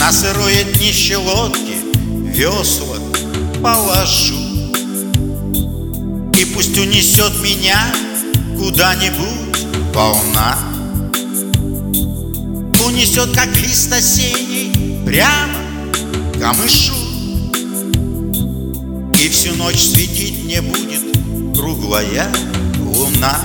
На сырое днище лодки весла положу, и пусть унесет меня куда-нибудь волна. Унесет, как лист осенний, прямо к камышу, и всю ночь светить мне будет круглая луна.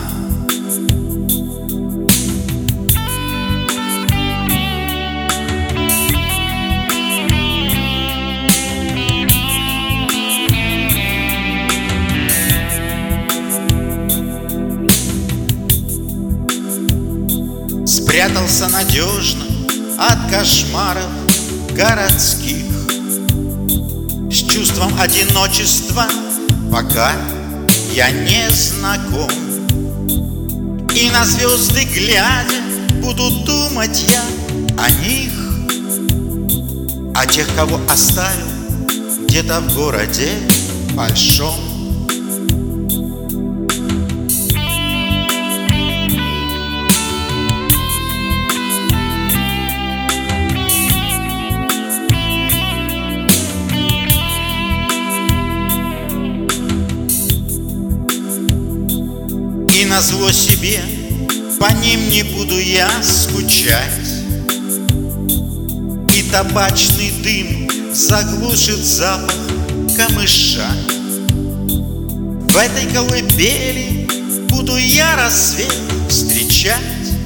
Спрятался надежно от кошмаров городских, с чувством одиночества пока я не знаком. И на звезды глядя буду думать я о них, о тех, кого оставил где-то в городе большом. И назло себе по ним не буду я скучать, и табачный дым заглушит запах камыша. В этой колыбели буду я рассвет встречать.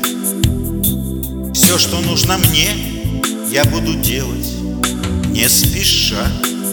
Все, что нужно мне, я буду делать не спеша.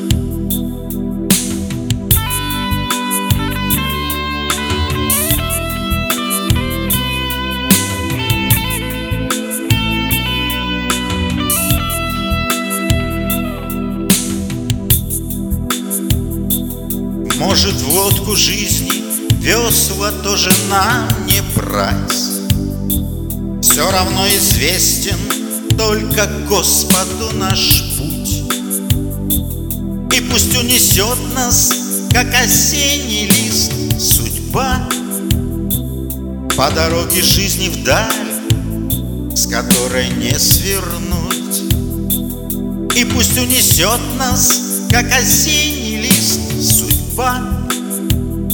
Может, в лодку жизни весла тоже нам не брать. Все равно известен только Господу наш путь. И пусть унесет нас, как осенний лист, судьба по дороге жизни вдаль, с которой не свернуть. И пусть унесет нас, как осенний лист, судьба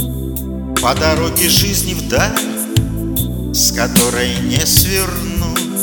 по дороге жизни вдаль, с которой не свернуть.